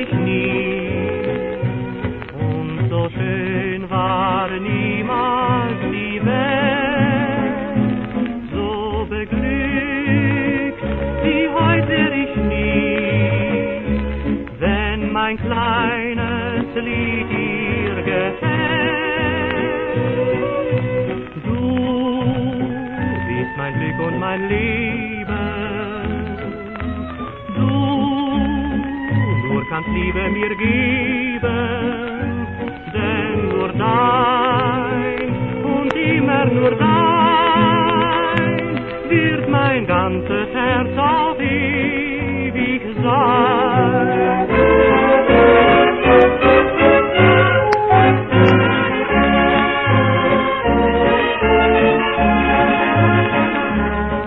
ich nie. Und so schön war niemals die Welt, so beglückt wie heute wär ich nie. Wenn mein kleines Lied dir gefällt, du bist mein Glück und mein Leben, du nur kannst Liebe mir geben.